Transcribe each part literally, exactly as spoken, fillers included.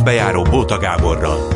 művészbejáró Bóta Gáborral.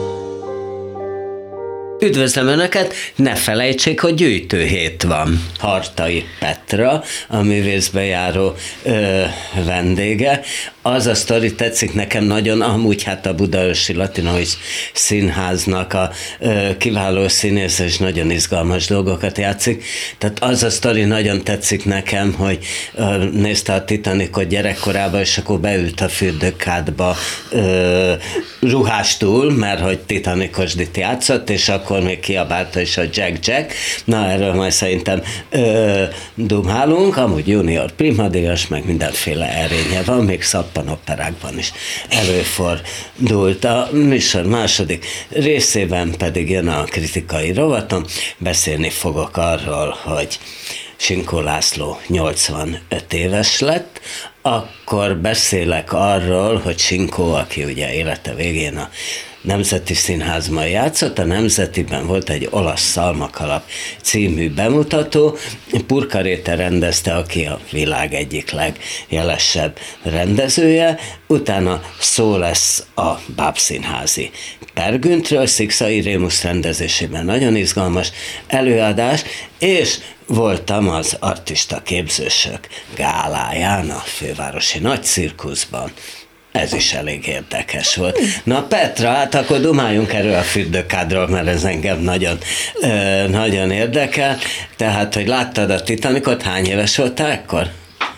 Üdvözlöm Önöket! Ne felejtsék, hogy gyűjtőhét van. Hartai Petra, a művészbejáró ö, vendége. Az a sztori tetszik nekem nagyon, amúgy hát a Budaörsi Latinovics Színháznak a ö, kiváló színész és nagyon izgalmas dolgokat játszik. Tehát az a sztori nagyon tetszik nekem, hogy ö, nézte a Titanicot gyerekkorában, és akkor beült a fürdőkádba ö, ruhástul, mert hogy Titanicosdit játszott, és akkor még kiabálta is a Jack Jack. Na, erről majd szerintem ö, dumálunk, amúgy junior primadíjas, meg mindenféle erénye van, még szappanoperákban is előfordult. A műsor második részében pedig jön a kritikai rovatom, beszélni fogok arról, hogy Sinkó László nyolcvanöt éves lett, akkor beszélek arról, hogy Sinkó, aki ugye élete végén a Nemzeti Színházban játszott, a Nemzetiben volt egy Olasz Szalmakalap című bemutató, Purka Réte rendezte, aki a világ egyik legjelesebb rendezője, utána szó lesz a Bábszínházi Pergüntről, Szikszai Rémusz rendezésében nagyon izgalmas előadás, és voltam az artista képzősök gáláján a fővárosi nagycirkuszban. Ez is elég érdekes volt. Na Petra, hát akkor dumáljunk erről a fürdőkádról, mert ez engem nagyon, ö, nagyon érdekel. Tehát, hogy láttad a Titanicot, hány éves voltál ekkor?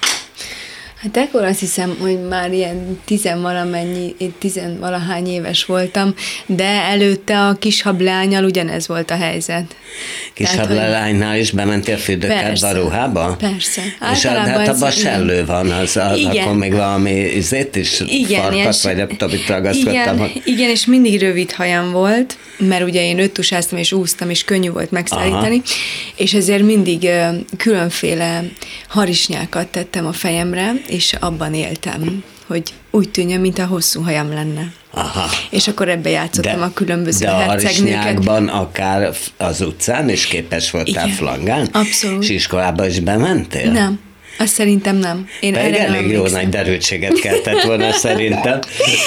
Hát ekkor azt hiszem, hogy már ilyen tizenvalamennyi, tizenvalahány éves voltam, de előtte a Kishablányal ugyanez volt a helyzet. Kishablánynál is bementél fürdőkádba, ruhába? Persze. És hát abban sellő van, az, az akkor még valami izét is, igen, farkat, és, vagy nem tudom, itt ragaszkodtam. Igen, igen, és mindig rövid hajam volt, mert ugye én öttusáztam és úsztam, és könnyű volt megszállítani, aha, és ezért mindig uh, különféle harisnyákat tettem a fejemre, és abban éltem, hogy úgy tűnjön, mint a hosszú hajam lenne. Aha. És akkor ebbe játszottam de, a különböző de hercegnőket. De a harisnyákban akár az utcán is képes voltál, igen, flangán? Abszolút. És iskolába is bementél? Nem. Azt szerintem nem. Én Pedig erre elég jó nagy derültséget keltett volna szerintem.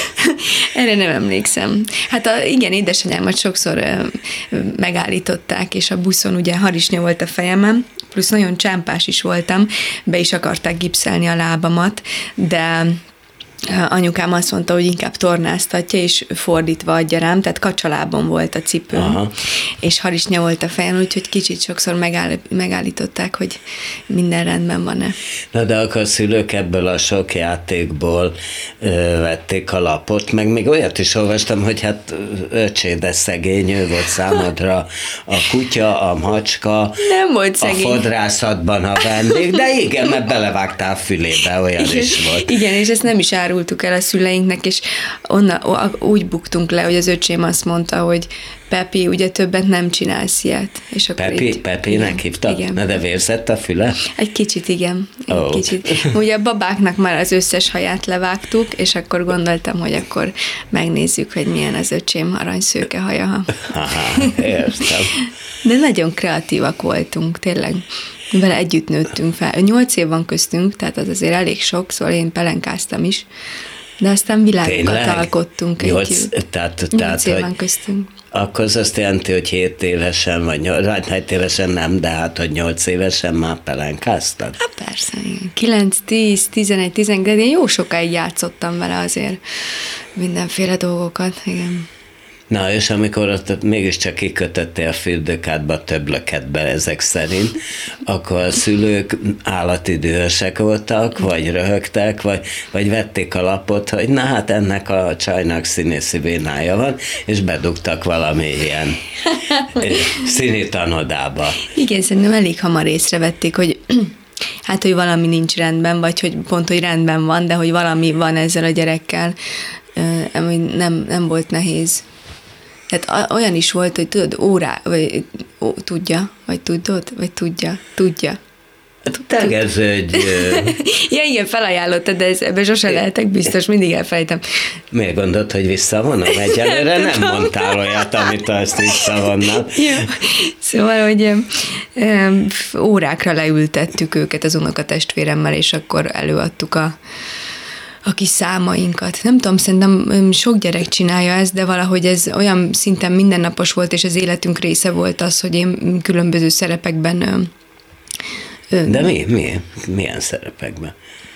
Erre nem emlékszem. Hát a, igen, édesanyámat sokszor ö, megállították, és a buszon ugye harisnya volt a fejemen, plusz nagyon csámpás is voltam, be is akarták gipszelni a lábamat, de anyukám azt mondta, hogy inkább tornáztatja, és fordítva adja rám, tehát kacsalábon volt a cipőm, aha, és harisnya volt a fejem, úgyhogy kicsit sokszor megáll, megállították, hogy minden rendben van-e. Na de akkor a szülők ebből a sok játékból ö, vették a lapot, meg még olyat is olvastam, hogy hát öcsé, de szegény, ő volt számodra a kutya, a macska, nem volt szegény. A fodrászatban a vendég, de igen, mert belevágtál fülébe, olyan igen, is volt. Igen, és ezt nem is árultuk el a szüleinknek, és onna, úgy buktunk le, hogy az öcsém azt mondta, hogy Pepi, ugye többet nem csinálsz ilyet. És akkor Pepi, így, Pepinek hívta? Igen. Na de vérzett a füle? Egy kicsit, igen. Egy oh. kicsit. Ugye a babáknak már az összes haját levágtuk, és akkor gondoltam, hogy akkor megnézzük, hogy milyen az öcsém aranyszőke haja. Aha, értem. De nagyon kreatívak voltunk, tényleg. Vele együtt nőttünk fel. Nyolc év van köztünk, tehát az azért elég sok, szóval én pelenkáztam is, de aztán világokat tényleg? Alkottunk Nyolc, együtt. Tehát, Nyolc év hogy van köztünk. Akkor az azt jelenti, hogy hét évesen, vagy nyolc, hét évesen nem, de hát, hogy nyolc évesen már pelenkáztad? Hát persze, igen. kilenc, tíz, tizenegy, tizenkettő, de én jó sokáig játszottam vele azért mindenféle dolgokat, igen. Na, és amikor ott mégiscsak kikötöttél a fürdőkádba több löketbe ezek szerint, akkor a szülők állati dühösek voltak, vagy röhögtek, vagy, vagy vették a lapot, hogy na hát ennek a csajnak színészi vénája van, és bedugtak valami ilyen színi tanodába. Igen, szerintem elég hamar észrevették, hogy hát, hogy valami nincs rendben, vagy hogy pont, hogy rendben van, de hogy valami van ezzel a gyerekkel, nem, nem volt nehéz. Tehát olyan is volt, hogy tudod, órá, vagy ó, tudja, vagy tudod, vagy tudja, tudja. Tegeződj! Ja, igen, felajánlottad, de ez, ebben sose lehetek biztos, mindig elfelejtem. Miért gondolod, hogy visszavonom? Egyelőre nem mondtál olyat, amit azt visszavonnám. Ja. Szóval, hogy um, órákra leültettük őket az unokatestvéremmel, és akkor előadtuk a a kis számainkat. Nem tudom, szerintem sok gyerek csinálja ezt, de valahogy ez olyan szinten mindennapos volt, és az életünk része volt az, hogy én különböző szerepekben... De mi? mi? Milyen szerepekben?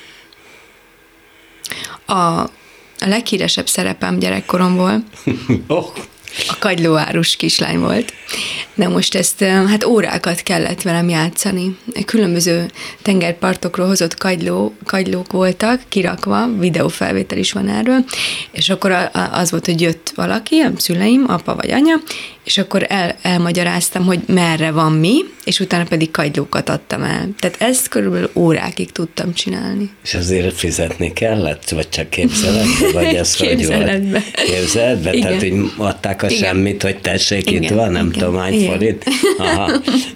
A, a leghíresebb szerepem gyerekkoromból oh. a kagylóárus kislány volt. De most ezt, hát órákat kellett velem játszani. Különböző tengerpartokról hozott kagyló, kagylók voltak, kirakva, videófelvétel is van erről, és akkor az volt, hogy jött valaki, a szüleim, apa vagy anya, és akkor el, elmagyaráztam, hogy merre van mi, és utána pedig kagylókat adtam el. Tehát ezt körülbelül órákig tudtam csinálni. És azért fizetni kellett? Vagy csak képzeletbe? Vagy ez Képzeletbe. Képzeletbe? Tehát, hogy adták a igen. semmit, hogy tessék, igen. itt van, nem igen. tudom, hány forint? Aha.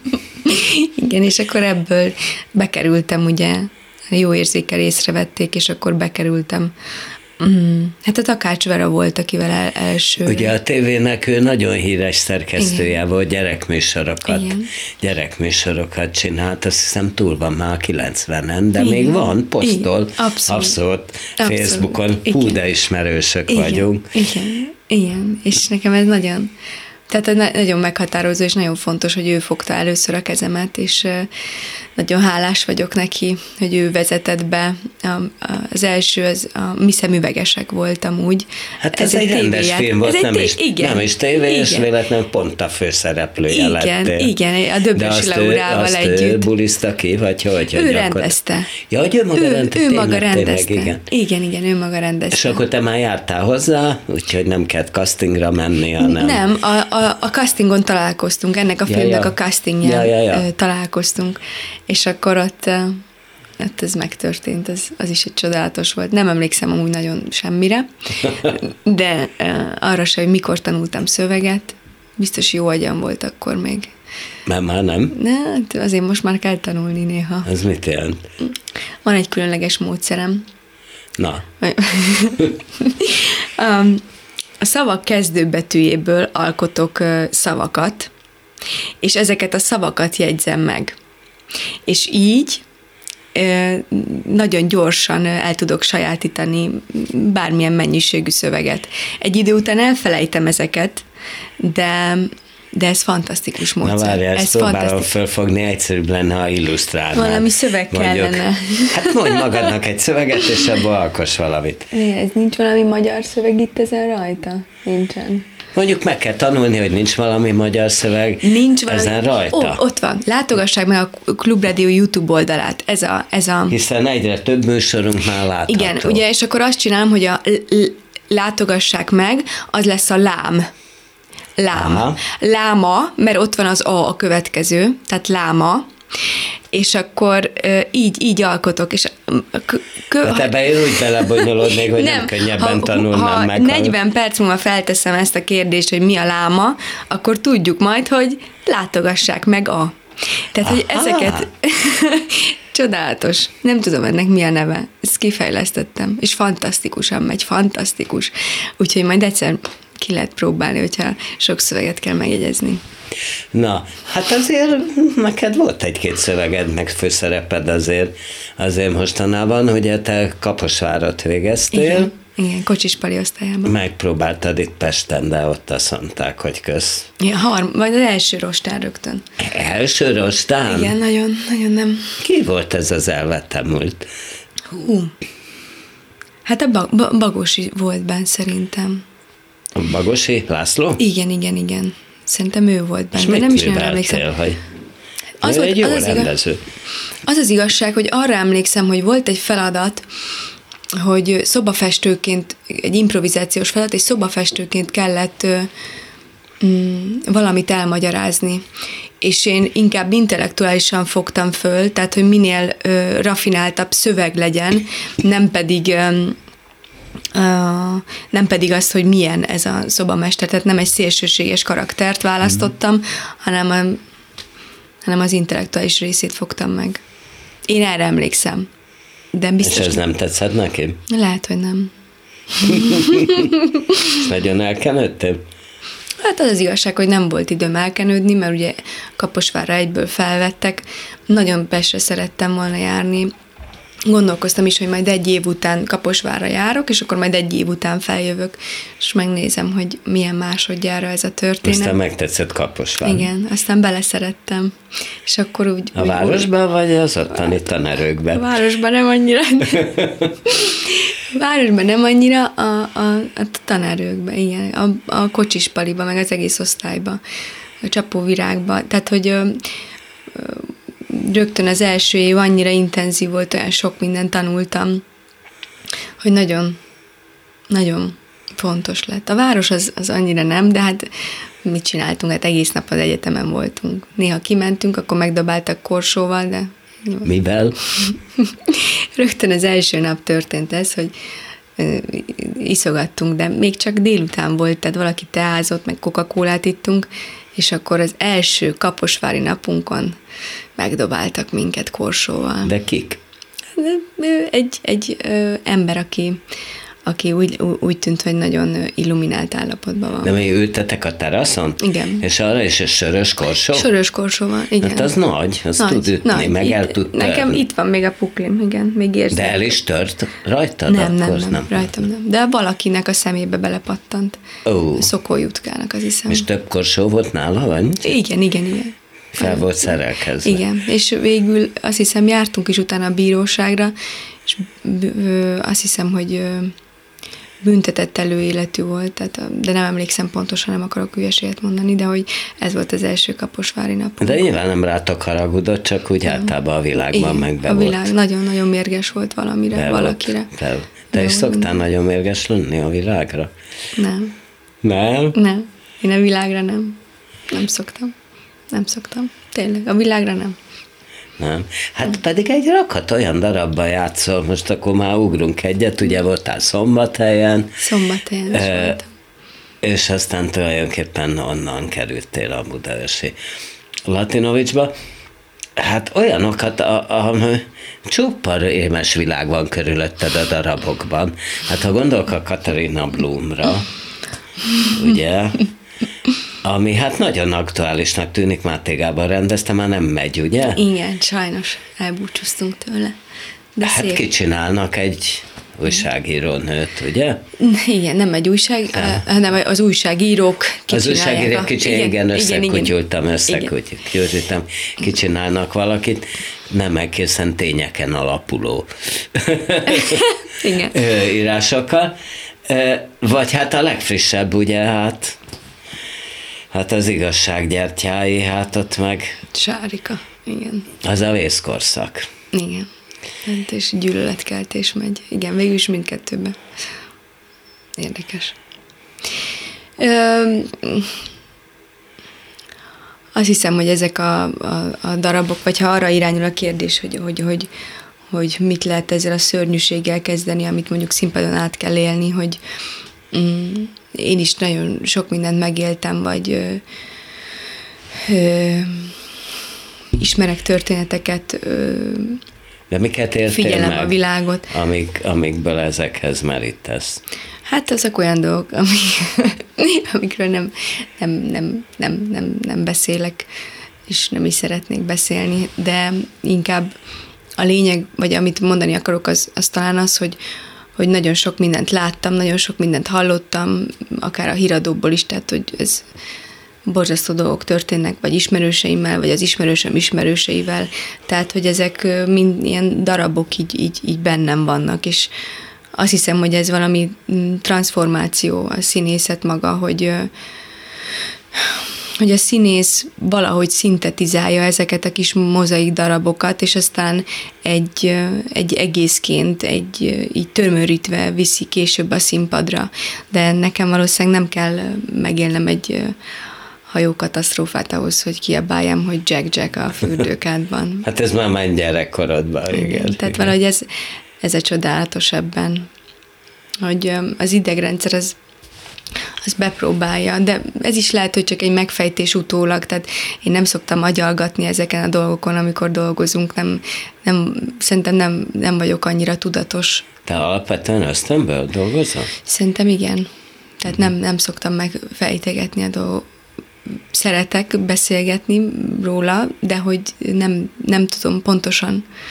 Igen, és akkor ebből bekerültem, ugye, jó érzékel észrevették, és akkor bekerültem. Mm. Hát a Takács Vera volt, akivel el, első. Ugye a tévének ő nagyon híres szerkesztője volt, gyerekműsorokat, Igen. gyerekműsorokat csinált, azt hiszem túl van már a kilencvenen, de Igen. még van, posztol, Igen. abszolút, abszolút Facebookon, hú, de ismerősök Igen. vagyunk. Igen. Igen, és nekem ez nagyon... Tehát nagyon meghatározó, és nagyon fontos, hogy ő fogta először a kezemet, és nagyon hálás vagyok neki, hogy ő vezetett be. Az első, az a Mi szemüvegesek voltam úgy. Hát ez, ez egy rendes film volt, nem, té- is, igen, nem is tévé, és véletlenül pont a főszereplője igen, lettél. Igen, a Döbrösi Laurával azt együtt. Ő bulizta ki, vagy hogy? Ő rendezte. Ja, hogy ő maga ő, rendezte. Ő maga rendezte. Meg, igen. igen, igen, ő maga rendezte. És akkor te már jártál hozzá, úgyhogy nem kellett castingra menni, hanem... Nem, a, a, a castingon találkoztunk, ennek a ja, filmnek ja. a castingján ja, ja, ja. találkoztunk, és akkor ott, ott ez megtörtént, az, az is egy csodálatos volt. Nem emlékszem amúgy nagyon semmire, de arra se, hogy mikor tanultam szöveget, biztos jó agyam volt akkor még. Mert már nem? Ne, azért most már kell tanulni néha. Ez mit jelent? Van egy különleges módszerem. Na. um, A szavak kezdőbetűjéből alkotok szavakat, és ezeket a szavakat jegyzem meg. És így nagyon gyorsan el tudok sajátítani bármilyen mennyiségű szöveget. Egy idő után elfelejtem ezeket, de... De ez fantasztikus módszer. Na várjál, ezt próbálom fölfogni, egyszerűbb lenne, ha illusztrálnál. Valami szöveg Mondjuk, kellene. Hát mondj magadnak egy szöveget, és abból alkoss valamit. Ez nincs valami magyar szöveg itt ezen rajta? Nincsen. Mondjuk meg kell tanulni, hogy nincs valami magyar szöveg nincs valami... ezen rajta. Ó, ott van. Látogassák meg a Klubrádió YouTube oldalát. Ez a, ez a... Hiszen egyre több műsorunk már látható. Igen, ugye, és akkor azt csinálom, hogy a látogassák meg, az lesz a lám. Lám. Aha. Láma, mert ott van az A a következő, tehát láma, és akkor így, így alkotok, és kö, hát ebben én úgy belebonyolódnék, hogy nem, nem könnyebben ha, tanulnám ha meg. negyven perc múlva felteszem ezt a kérdést, hogy mi a láma, akkor tudjuk majd, hogy látogassák meg a. Tehát, Aha. hogy ezeket csodálatos. Nem tudom ennek mi a neve. Ezt kifejlesztettem, és fantasztikusan megy, fantasztikus. Úgyhogy majd egyszer ki lehet próbálni, hogyha sok szöveget kell megjegyezni. Na, hát azért neked volt egy-két szöveged, meg főszereped azért, azért mostanában, hogy te Kaposvárat végeztél. Igen, igen, Kocsispali osztályában. Megpróbáltad itt Pesten, de ott azt mondták, hogy kösz. Ja, harm, vagy az első rostán rögtön. Első rostán? Igen, nagyon, nagyon nem. Ki volt ez az elvetemült? Hú. Hát a Bag- Bagosi volt benne szerintem. A Bagosi László? Igen, igen, igen. Szerintem ő volt benne. És mit nem is nagyon emlékszem. Hogy az ő volt, egy jó az az rendező. Igaz, az az igazság, hogy arra emlékszem, hogy volt egy feladat, hogy szobafestőként, egy improvizációs feladat, és szobafestőként kellett mm, valamit elmagyarázni. És én inkább intellektuálisan fogtam föl, tehát, hogy minél ö, rafináltabb szöveg legyen, nem pedig... Ö, Uh, nem pedig azt, hogy milyen ez a szobamester, tehát nem egy szélsőséges karaktert választottam, mm. hanem, a, hanem az intellektuális részét fogtam meg. Én erre emlékszem. De biztos, és ez nem tetszett neki? Lehet, hogy nem. Nagyon elkenődtél? Hát az az igazság, hogy nem volt időm elkenődni, mert ugye Kaposvárra egyből felvettek. Nagyon Pestre szerettem volna járni, gondolkoztam is, hogy majd egy év után Kaposvárra járok, és akkor majd egy év után feljövök, és megnézem, hogy milyen másodjára ez a történet. Aztán megtetszett Kaposvár. Igen, aztán beleszerettem. És akkor úgy... A úgy városban, úgy, vagy az ottani tanerőkben? A városban nem annyira. A városban nem annyira, a, a, a tanerőkben, igen. A, a kocsispaliban, meg az egész osztályban. A csapóvirágban. Tehát, hogy... Ö, ö, rögtön az első év annyira intenzív volt, olyan sok mindent tanultam, hogy nagyon, nagyon fontos lett. A város az, az annyira nem, de hát mit csináltunk? Hát egész nap az egyetemen voltunk. Néha kimentünk, akkor megdobáltak korsóval, de... Mivel? Rögtön az első nap történt ez, hogy iszogattunk, de még csak délután volt, tehát valaki teázott, meg Coca-Colát ittunk, és akkor az első kaposvári napunkon megdobáltak minket korsóval. De kik? Egy, egy ö, ember, aki, aki úgy, úgy tűnt, hogy nagyon illuminált állapotban van. De még ültetek a teraszon? Igen. És arra is egy sörös korsó? Sörös korsóval, igen. Hát az nagy, az nagy, tud ütni, nagy. meg Itt, el tud törni. Nekem itt van még a puklim, igen, még érzem. De el is tört rajtad? Nem, nem, akkor nem, nem, rajtam nem. De valakinek a szemébe belepattant. Oh. Szokójutkának, az hiszem. És több korsó volt nála, vagy? Igen, igen, igen. Fel volt szerelkezve. Igen, és végül azt hiszem jártunk is utána a bíróságra, és azt hiszem, hogy büntetett előéletű volt, tehát, de nem emlékszem pontosan, nem akarok hülyeséget mondani, de hogy ez volt az első kaposvári nap. De nyilván nem rátok haragudott, csak úgy általában a világban meg be a volt. világ nagyon-nagyon mérges volt valamire, be valakire. Volt, be. Te is szoktál nagyon mérges lenni a világra? Nem. Nem? Nem. Én a világra nem. Nem szoktam. Nem szoktam. Tényleg, a világra nem. Nem. Hát pedig egy rakat olyan darabban játszol, most akkor már ugrunk egyet, ugye voltál Szombathelyen. Szombathelyen is e, voltam. És aztán tulajdonképpen onnan kerültél a budaörsi Latinovicsba. Hát olyanokat, a, a, csupa rémes világ van körülötted a darabokban. Hát ha gondolok a Katarina Blumra, ugye, ami hát nagyon aktuálisnak tűnik, Máté Gábor rendezte, már nem megy, ugye? Igen, sajnos elbúcsúztunk tőle. De hát szép. Kicsinálnak egy újságíró nőt, ugye? Igen, nem egy újság, hanem az újságírók kicsinálják. Az újságírók kicsinálják, igen, összekutyultam, igen. összekutyultam, kicsinálnak valakit, nem egészen tényeken alapuló igen. írásokkal. Vagy hát a legfrissebb, ugye, hát Hát az igazsággyertyái, hát ott meg... Sárika, igen. Az a vészkorszak. Igen. Hát és gyűlöletkeltés megy. Igen, végül is mindkettőben. Érdekes. Ö, azt hiszem, hogy ezek a, a, a darabok, vagy ha arra irányul a kérdés, hogy, hogy, hogy, hogy mit lehet ezzel a szörnyűséggel kezdeni, amit mondjuk színpadon át kell élni, hogy mm, én is nagyon sok mindent megéltem, vagy ö, ö, ismerek történeteket, ö, de miket éltél figyelem meg, a világot. Amik, amikből ezekhez merítesz? Hát azok olyan dolgok, amik, amikről nem, nem, nem, nem, nem, nem beszélek, és nem is szeretnék beszélni, de inkább a lényeg, vagy amit mondani akarok, az, az talán az, hogy, hogy nagyon sok mindent láttam, nagyon sok mindent hallottam, akár a híradóból is, tehát hogy ez borzasztó dolgok történnek, vagy ismerőseimmel, vagy az ismerősöm ismerőseivel, tehát hogy ezek mind ilyen darabok így, így, így bennem vannak, és azt hiszem, hogy ez valami transformáció, a színészet maga, hogy, hogy a színész valahogy szintetizálja ezeket a kis mozaik darabokat, és aztán egy, egy egészként, egy, így tömörítve viszi később a színpadra. De nekem valószínűleg nem kell megélnem egy hajókatasztrófát ahhoz, hogy kiabáljam, hogy Jack Jack a fürdőkádban. Hát ez már már gyerekkorodban, igen. igen. Tehát igen. Valahogy ez, ez a csodálatos ebben, hogy az idegrendszer az, az bepróbálja, de ez is lehet, hogy csak egy megfejtés utólag, tehát én nem szoktam agyalgatni ezeken a dolgokon, amikor dolgozunk, nem, nem, szerintem nem, nem vagyok annyira tudatos. Te alapvetően ösztönből dolgozol? Szerintem igen. Tehát nem, nem szoktam megfejtegetni a dolgokat. Szeretek beszélgetni róla, de hogy nem, nem tudom pontosan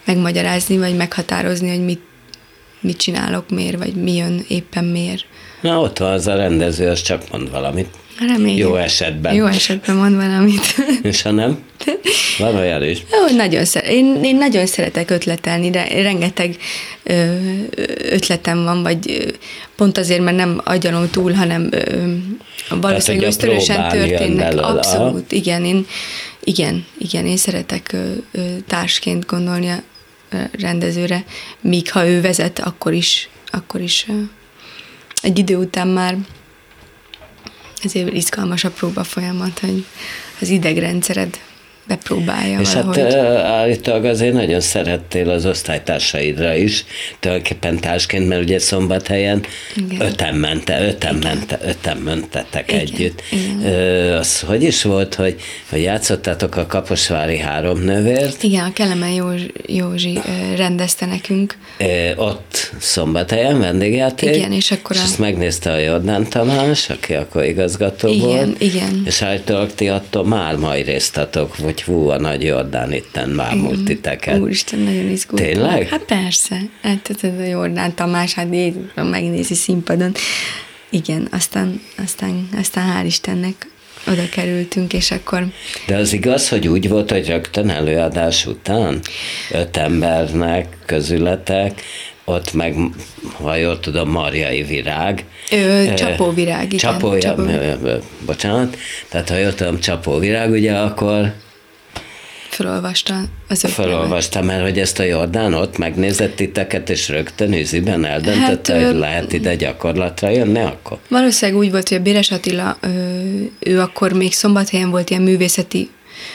megmagyarázni, vagy meghatározni, hogy mit, mit csinálok, miért, vagy mi jön éppen miért. Na, ott van az a rendező, az csak mond valamit. Reméljük. Jó esetben. Jó esetben mond valamit. És ha nem? Van olyan is. Ó, nagyon szer- én, én nagyon szeretek ötletelni, de rengeteg ö, ötletem van, vagy pont azért, mert nem agyanom túl, hanem ö, valószínűleg ösztönösen történnek. Abszolút, igen, én, igen, igen, én szeretek ö, ö, társként gondolni a rendezőre, míg ha ő vezet, akkor is, akkor is ö, egy idő után már ezért izgalmas a próba folyamat, hogy az idegrendszered bepróbálja és valahogy. hát állítólag azért nagyon szerettél az osztálytársaidra is, tulajdonképpen társként, mert ugye Szombathelyen igen. öten mente, öten mente, öten mentetek igen. együtt. Igen. Ö, az hogy is volt, hogy, hogy játszottátok a kaposvári három nővért? Igen, a Kelemen Józsi, Józsi rendezte nekünk. Ö, ott Szombathelyen vendégjáték. Igen, és akkor és a... ezt megnézte a Jordán Tamás, aki akkor igazgató igen, volt. Igen, és állítólag ti attól már majd résztatok, hogy hú, a Nagy Jordán itten bámult titeket. Úristen, nagyon izgultam. Tényleg? Hát persze. Hát ez a Jordán Tamás, hát Jézusom megnézi színpadon. Igen, aztán, aztán, aztán hál' Istennek oda kerültünk, és akkor... De az igaz, hogy úgy volt, hogy rögtön előadás után öt embernek közületek, ott meg, ha jól tudom, Marjai Virág. Ö, csapóvirág, igen. Csapó, Csapó. Bocsánat. Tehát, ha jól tudom, Csapóvirág, ugye akkor... Felolvasta az öt Felolvasta, mert hogy ezt a Jordán ott megnézett titeket, és rögtön őziben eldöntötte, hát, hogy lehet ide gyakorlatra jönni akkor? Valószínűleg úgy volt, hogy a Béres Attila, ő akkor még Szombathelyen volt ilyen művészeti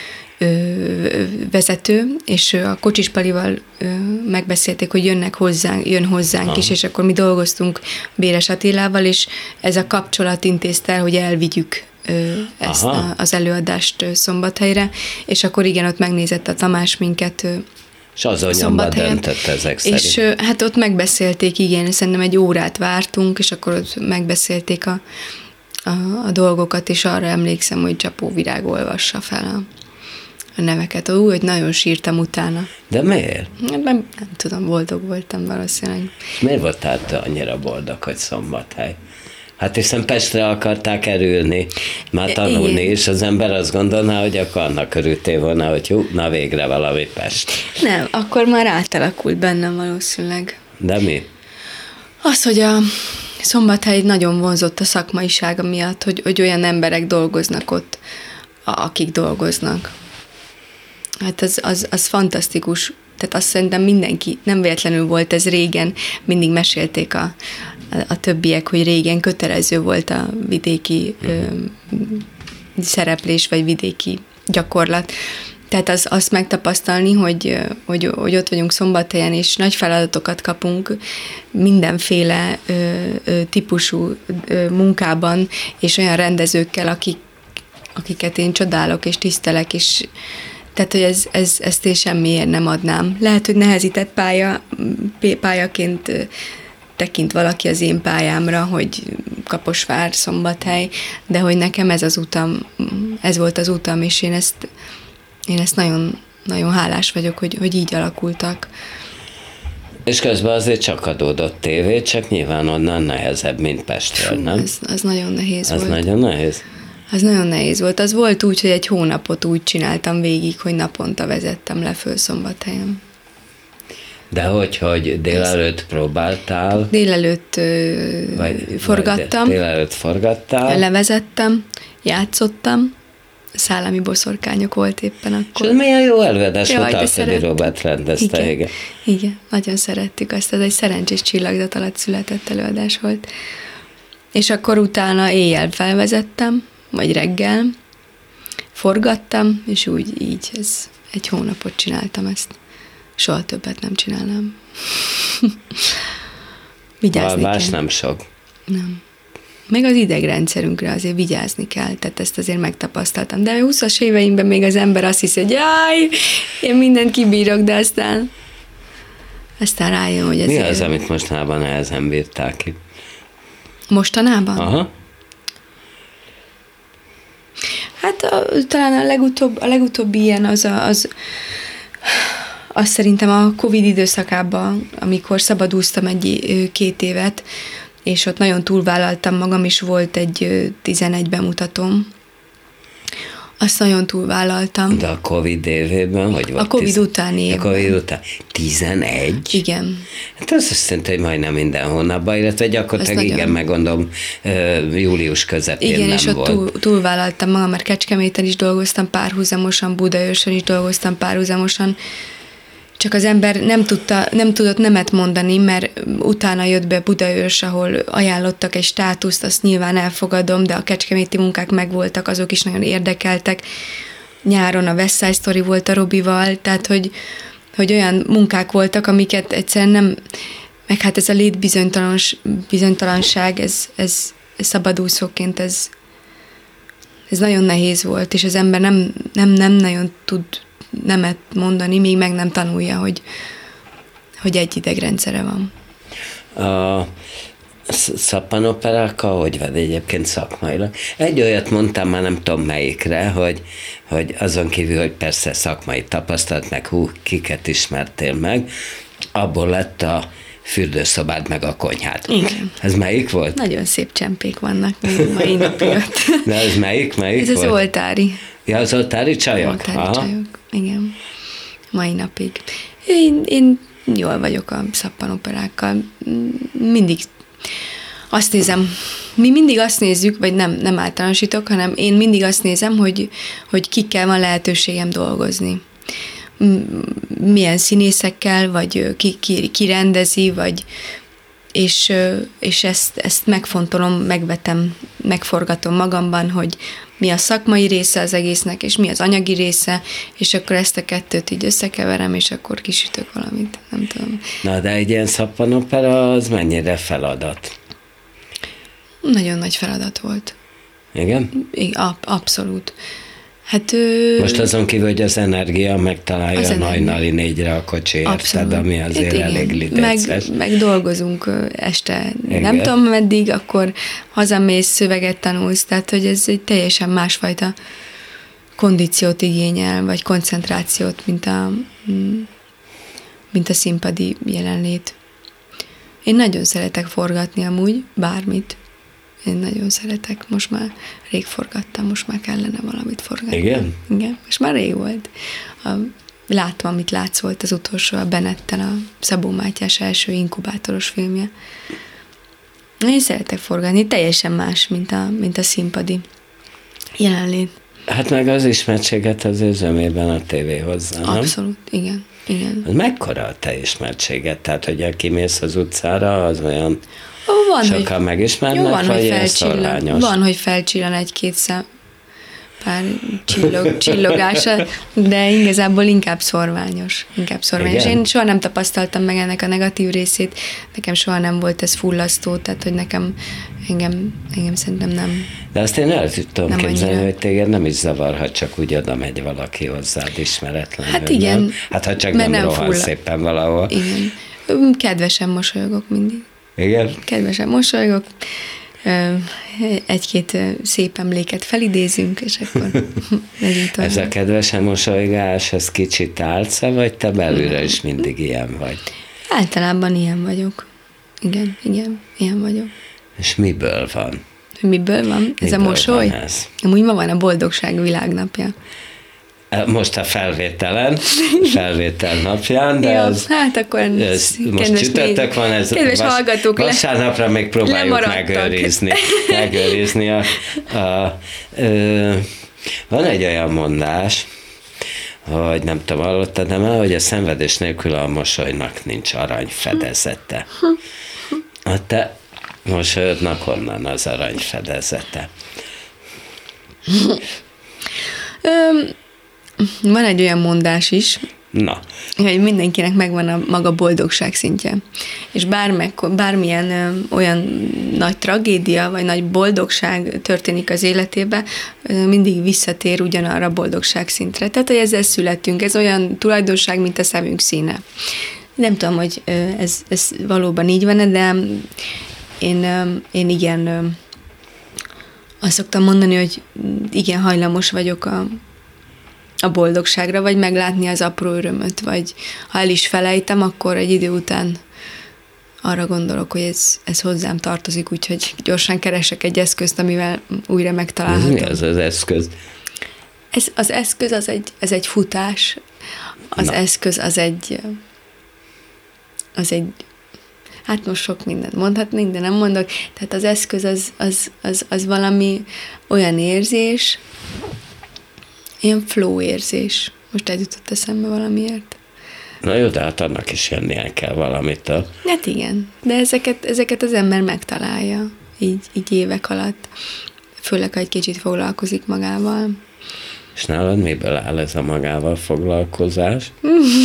vezető, és a Kocsis Palival megbeszélték, hogy jönnek hozzánk, jön hozzánk Aha. is, és akkor mi dolgoztunk Béres Attilával, és ez a kapcsolat intézte el, hogy elvigyük ezt a, az előadást Szombathelyre, és akkor igen, ott megnézett a Tamás minket és azon nyomban döntött ezek szerint. És hát ott megbeszélték, igen, szerintem egy órát vártunk, és akkor ott megbeszélték a, a, a dolgokat, és arra emlékszem, hogy Csapóvirág olvassa fel a, a neveket. Úgy, hogy nagyon sírtam utána. De miért? Nem, nem tudom, boldog voltam valószínűleg. És miért voltál te annyira boldog, hogy Szombathely? Hát hiszen Pestre akarták kerülni, már tanulni, igen. És az ember azt gondolná, hogy akkor annak örültél volna, hogy hú, na végre valami Pest. Nem, akkor már átalakult bennem valószínűleg. De mi? Az, hogy a Szombathely nagyon vonzott a szakmaisága miatt, hogy, hogy olyan emberek dolgoznak ott, akik dolgoznak. Hát az, az, az fantasztikus. Tehát azt szerintem mindenki, nem véletlenül volt ez régen, mindig mesélték a, a, a többiek, hogy régen kötelező volt a vidéki ö, szereplés, vagy vidéki gyakorlat. Tehát az, azt megtapasztalni, hogy, hogy, hogy ott vagyunk Szombathelyen, és nagy feladatokat kapunk mindenféle ö, ö, típusú ö, munkában, és olyan rendezőkkel, akik, akiket én csodálok, és tisztelek, és tehát, hogy ez, ez, ezt én semmiért nem adnám. Lehet, hogy nehezített pálya, pályaként tekint valaki az én pályámra, hogy Kaposvár, Szombathely, de hogy nekem ez az utam, ez volt az utam, és én ezt, én ezt nagyon, nagyon hálás vagyok, hogy, hogy így alakultak. És közben azért csak adódott tévé, csak nyilván onnan nehezebb, mint Pestről, nem? Ez, az nagyon nehéz az volt. Az nagyon nehéz? Az nagyon nehéz volt. Az volt úgy, hogy egy hónapot úgy csináltam végig, hogy naponta vezettem le föl Szombathelyen. De hogy, hogy délelőtt próbáltál? Délelőtt ö, vagy, forgattam. Vagy délelőtt forgattál. Levezettem, játszottam. Szállami boszorkányok volt éppen akkor. És milyen jó előadás volt, Alföldi Róbert rendezte. Igen. Igen. Igen, nagyon szerettük azt. Ez egy szerencsés csillagzat alatt született előadás volt. És akkor utána éjjel felvezettem, vagy reggel, forgattam, és úgy így, ez egy hónapot csináltam ezt. Soha többet nem csinálnám. Vigyázni Más kell. nem sok. Nem. Meg az idegrendszerünkre azért vigyázni kell, tehát ezt azért megtapasztaltam. De a húszas éveimben még az ember azt hiszi, hogy jaj, én mindent kibírok, de aztán aztán rájön, hogy ez... Mi az, amit mostanában nehezen bírták ki? Mostanában? Aha. Hát a, talán a legutóbb, a legutóbbi ilyen az, a, az azt szerintem a Covid időszakában, amikor szabadúztam egy két évet, és ott nagyon túlvállaltam magam, és volt egy tizenegy bemutatóm. Azt nagyon túlvállaltam. De a Covid évében? Vagy a Covid tiz... utáni évben. A Covid után. tizenegy? Igen. Hát az azt jelenti, hogy majdnem minden hónapban, illetve gyakorlatilag igen, nagyon... meggondolom, július közepén igen, nem és ott volt. túl, túlvállaltam magam, mert Kecskeméten is dolgoztam párhuzamosan, Budaörsön is dolgoztam párhuzamosan, csak az ember nem, tudta, nem tudott nemet mondani, mert utána jött be Budaörs, ahol ajánlottak egy státuszt, azt nyilván elfogadom, de a kecskeméti munkák megvoltak, azok is nagyon érdekeltek. Nyáron a West Side Story volt a Robival, tehát hogy, hogy olyan munkák voltak, amiket egyszerűen nem, meg hát ez a létbizonytalanság, ez, ez, ez szabadúszóként, ez, ez nagyon nehéz volt, és az ember nem, nem, nem nagyon tud nemet mondani, míg meg nem tanulja, hogy, hogy egy idegrendszere van. A szappanoperákkal hogy van egyébként szakmailag? Egy olyat mondtam, már nem tudom melyikre, hogy, hogy azon kívül, hogy persze szakmai tapasztalat, meg hú, kiket ismertél meg, abból lett a fürdőszobád meg a konyhád. Igen. Ez melyik volt? Nagyon szép csempék vannak még mai napig. De ez melyik? melyik ez volt? az oltári. Ja, az oltári csajok? Oltári Aha. csajok, igen. Mai napig. Én, én jól vagyok a szappanoperákkal. Mindig azt nézem, mi mindig azt nézzük, vagy nem, nem általánosítok, hanem én mindig azt nézem, hogy, hogy kikkel van lehetőségem dolgozni. Milyen színészekkel, vagy ki, ki, ki rendezi, vagy és, és ezt, ezt megfontolom, megvetem, megforgatom magamban, hogy mi a szakmai része az egésznek, és mi az anyagi része, és akkor ezt a kettőt így összekeverem, és akkor kisütök valamit, nem tudom. Na, de egy ilyen szappanopera az mennyire feladat? Nagyon nagy feladat volt. Igen? Igen, abszolút. Hát, ö... Most azon kívül, hogy az energia megtalálja az a hajnali négyre a kocsi, érted, ami azért hát elég lidéces. Meg, meg dolgozunk este, igen. Nem tudom meddig, akkor hazamész, szöveget tanulsz, tehát hogy ez egy teljesen másfajta kondíciót igényel, vagy koncentrációt, mint a, mint a színpadi jelenlét. Én nagyon szeretek forgatni amúgy, bármit. Én nagyon szeretek, most már rég forgattam, most már kellene valamit forgatni. Igen? Igen, most már rég volt. A, látom, amit látsz, volt az utolsó, a Benettel, a Szabó Mátyás első inkubátoros filmje. Én szeretek forgatni, teljesen más, mint a, mint a színpadi jelenlét. Hát meg az ismertséget azért zömében a tévé hozzá, nem? Abszolút, igen. igen. Az mekkora a te ismertséget? Tehát, hogy kimész az utcára, az olyan van, sokan hogy, megismernek, jó, van, vagy hogy ez szorványos? Van, hogy felcsillan egy-két szem, pár csillog, csillogása, de igazából inkább szorványos. Inkább szorványos. Igen? Én soha nem tapasztaltam meg ennek a negatív részét, nekem soha nem volt ez fullasztó, tehát hogy nekem, engem, engem szerintem nem. De azt én el tudom képzelni, annyira. hogy téged nem is zavar, ha csak úgy oda megy valaki hozzád ismeretlenül. Hát igen. Nem? Hát ha csak nem, nem rohan fulla. Szépen valahol. Igen. Kedvesen mosolyogok mindig. Igen? Kedvesen mosolygok, egy-két szép emléket felidézünk, és akkor megyünk tovább. Ez a kedvesen mosolygás, ez kicsit álca, vagy te belülre is mindig ilyen vagy? Általában ilyen vagyok. Igen, igen, ilyen vagyok. És miből van? Miből van? Ez miből a mosoly? Van ez? Amúgy ma van a boldogság világnapja. Most a felvételen, felvétel napján, de ja, ez, hát akkor ez most csütörtök van, ez kedves vas, hallgatók, vasárnapra még próbáljuk megőrizni. megőrizni a, a, a, ö, van egy olyan mondás, hogy nem tudom, hallottad, de már, hogy a szenvedés nélkül a mosolynak nincs aranyfedezete. A te mosolyodnak honnan az aranyfedezete? Öm, Van egy olyan mondás is, Na. hogy mindenkinek megvan a maga boldogság szintje. És bármekor, bármilyen ö, olyan nagy tragédia, vagy nagy boldogság történik az életébe, ö, mindig visszatér ugyanarra a boldogság szintre. Tehát, hogy ezzel születünk. Ez olyan tulajdonság, mint a szemünk színe. Nem tudom, hogy ö, ez, ez valóban így van, de én, ö, én igen ö, azt szoktam mondani, hogy igen hajlamos vagyok a a boldogságra, vagy meglátni az apró örömöt, vagy ha el is felejtem, akkor egy idő után arra gondolok, hogy ez, ez hozzám tartozik, úgyhogy gyorsan keresek egy eszközt, amivel újra megtalálhatom. Ez mi az az eszköz? Ez, az eszköz az egy, ez egy futás, az Na. eszköz az egy, az egy, hát most sok mindent mondhatnék, de nem mondok, tehát az eszköz az, az, az, az valami olyan érzés, ilyen flow érzés. Most ez jutott eszembe valamiért. Na jó, de hát annak is jönnie kell valamitől. Hát igen, de ezeket, ezeket az ember megtalálja így, így évek alatt, főleg, ha egy kicsit foglalkozik magával. És nálad miből áll ez a magával foglalkozás?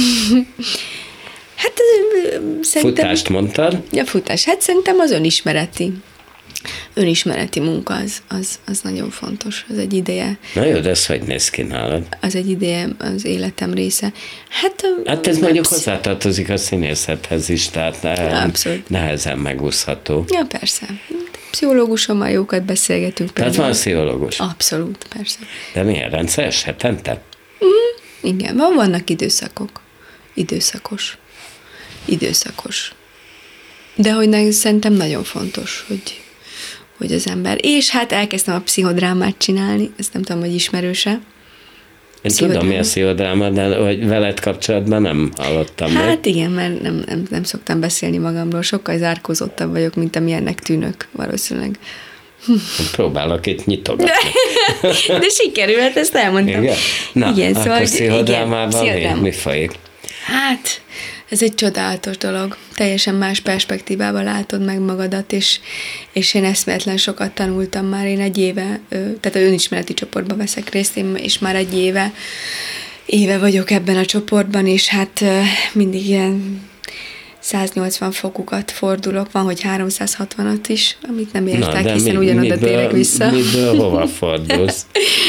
Hát szerintem... Futást mondtad? Ja, futás. Hát szerintem az önismereti. Önismereti munka az, az, az nagyon fontos. Az egy ideje. Na jó, de ez hogy néz ki nálad? Az egy ideje az életem része. Hát, hát ez mondjuk hozzátartozik a színészethez is, tehát abszolút. Nehezen megúszható. Ja, persze. Pszichológusommal jókat beszélgetünk. Tehát van pszichológus? Abszolút, persze. De milyen rendszeres hetente? Mm, igen, van, vannak időszakok. Időszakos. Időszakos. De hogy ne, szerintem nagyon fontos, hogy, hogy az ember... És hát elkezdtem a pszichodrámát csinálni, ezt nem tudom, hogy ismerőse. Én tudom, mi a pszichodráma, de hogy veled kapcsolatban nem hallottam. Hát meg. igen, mert nem, nem, nem szoktam beszélni magamról, sokkal zárkózottabb vagyok, mint amilyennek tűnök valószínűleg. Próbálok itt nyitogatni. De, de sikerül, hát ezt elmondtam. Igen? Na, igen, akkor szóval, pszichodrámában igen, mi, mi folyik? Hát, ez egy csodálatos dolog. Teljesen más perspektívában látod meg magadat, és, és én eszméletlen sokat tanultam már. Én egy éve, tehát a önismereti csoportban veszek részt, én, és már egy éve, éve vagyok ebben a csoportban, és hát mindig ilyen száznyolcvan fokukat fordulok, van, hogy háromszázhatvanat is, amit nem értek, Na, hiszen mi, ugyanoda miből, térek vissza. Miből hova fordulsz?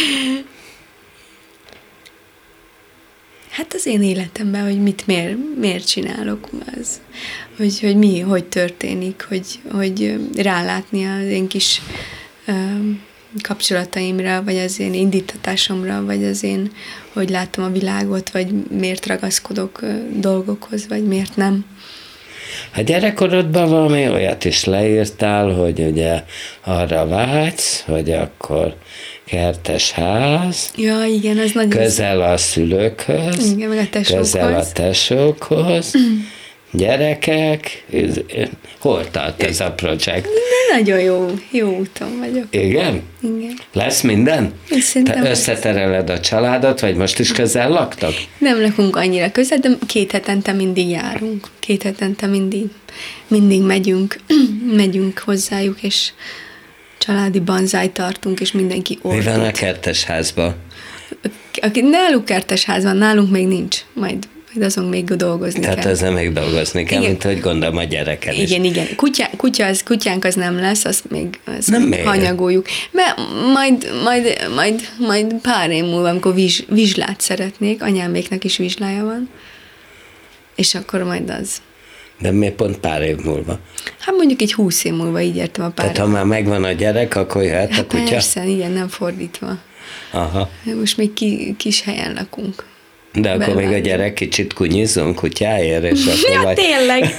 Hát az én életemben, hogy mit, miért, miért csinálok, az, hogy, hogy mi, hogy történik, hogy, hogy rálátni az én kis uh, kapcsolataimra, vagy az én indítatásomra, vagy az én, hogy látom a világot, vagy miért ragaszkodok uh, dolgokhoz, vagy miért nem. Hát gyerekkorodban valami olyat is leírtál, hogy ugye arra vágysz, hogy akkor kertes ház, ja, igen, az nagyon közel a szülőkhöz, igen, meg a tesókhoz. közel a tesókhoz, gyerekek, hol tart ez a projekt? De nagyon jó, jó úton vagyok. Igen? Igen. Lesz minden? Te lesz. Összetereled a családot, vagy most is közel laktak? Nem lakunk annyira közel, de két hetente mindig járunk. Két hetente mindig, mindig megyünk, megyünk hozzájuk, és családi banzáj tartunk, és mindenki ordít. Mi van a kertesházban? Aki náluk kertesház van, nálunk még nincs. Majd, majd azon még dolgozni Tehát kell. Tehát ezzel még dolgozni kell, igen. Mint hogy gondolom a gyereken is. Igen, igen. Kutyá, kutya az, kutyánk az nem lesz, azt még azt nem hanyagoljuk. Mert majd, majd, majd, majd pár év múlva, amikor viz, vizslát szeretnék, anyáméknak is vizslája van, és akkor majd az. De miért pont pár év múlva? Hát mondjuk egy húsz év múlva így értem a pár. Tehát ha már megvan a gyerek, akkor jöhet hát a kutya? Persze, igen, nem fordítva. Aha. Most még ki, kis helyen lakunk. De akkor Belvágy. Még a gyerek kicsit kunyizzon kutyáért, és akkor ja, vagy... tényleg.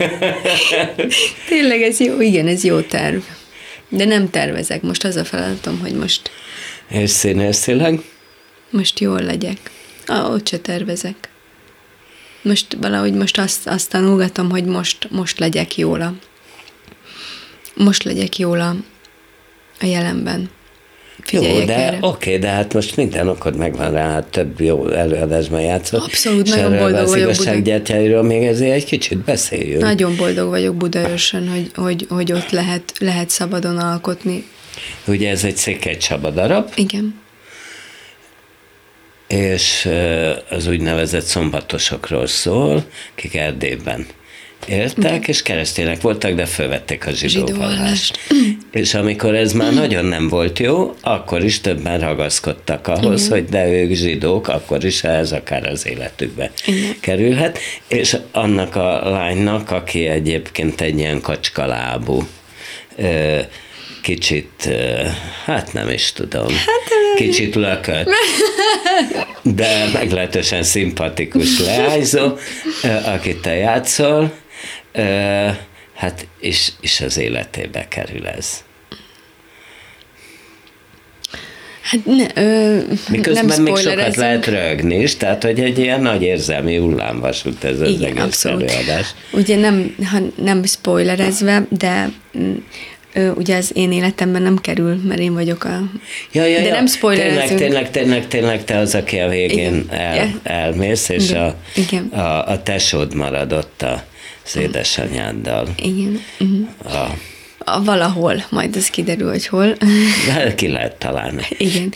Tényleg ez jó, igen, ez jó terv. De nem tervezek, most az a feladatom, hogy most... És színészileg? Most jól legyek. Ah, ott se tervezek. Most valahogy most azt, azt tanulgatom, hogy most, most legyek jól a, most legyek jól a, a jelenben. Figyeljek jó, de erre. Oké, de hát most minden okod megvan rá, hát több jó előadásban játszol. Abszolút, nagyon boldog az vagyok. igazsággyártyáiról még ezért egy kicsit beszéljünk. Nagyon boldog vagyok Budaörsön, hogy, hogy, hogy ott lehet, lehet szabadon alkotni. Ugye ez egy Székely Csaba darab. Igen. És az úgynevezett szombatosokról szól, kik Erdélyben éltek, és keresztények voltak, de fölvették a zsidó vallást. És amikor ez már nagyon nem volt jó, akkor is többen ragaszkodtak ahhoz, igen. hogy de ők zsidók, akkor is ez akár az életükbe igen. kerülhet. És annak a lánynak, aki egyébként egy ilyen kacskalábú kicsit, hát nem is tudom, kicsit lökött, de meglehetősen szimpatikus leányzó, akit te játszol, hát és, és az életébe kerül ez. Hát ne, ö, Miközben nem még sokat lehet rögni is, tehát hogy egy ilyen nagy érzelmi hullámvasút ez az igen, egész abszolút. előadás. Ugye nem, ha nem spoilerezve, de ö, ugye az én életemben nem kerül, mert én vagyok a... Ja, ja, de ja. nem spoilerezünk. Tényleg, tényleg, tényleg, tényleg te az, aki a végén el, elmész, és a, a, a tesód maradott az édesanyáddal. Igen. Uh-huh. A, a valahol, majd ez kiderül, hogy hol. de ki lehet találni. Igen.